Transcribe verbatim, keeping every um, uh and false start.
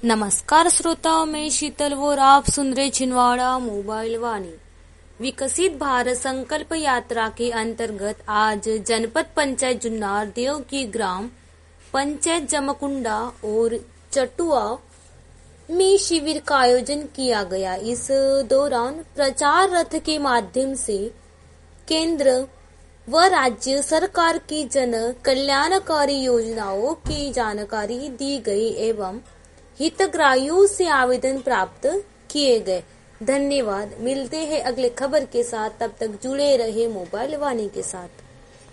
नमस्कार श्रोताओं, मैं शीतल और आप सुन रहे छिंदवाड़ा मोबाइल वाणी। विकसित भारत संकल्प यात्रा के अंतर्गत आज जनपद पंचायत जुन्नार देव की ग्राम पंचायत जमकुंडा और चटुआ में शिविर का आयोजन किया गया। इस दौरान प्रचार रथ के माध्यम से केंद्र व राज्य सरकार की जन कल्याणकारी योजनाओं की जानकारी दी गई एवं हितग्राहियों से आवेदन प्राप्त किए गए। धन्यवाद। मिलते हैं अगले खबर के साथ, तब तक जुड़े रहे मोबाइल वाणी के साथ।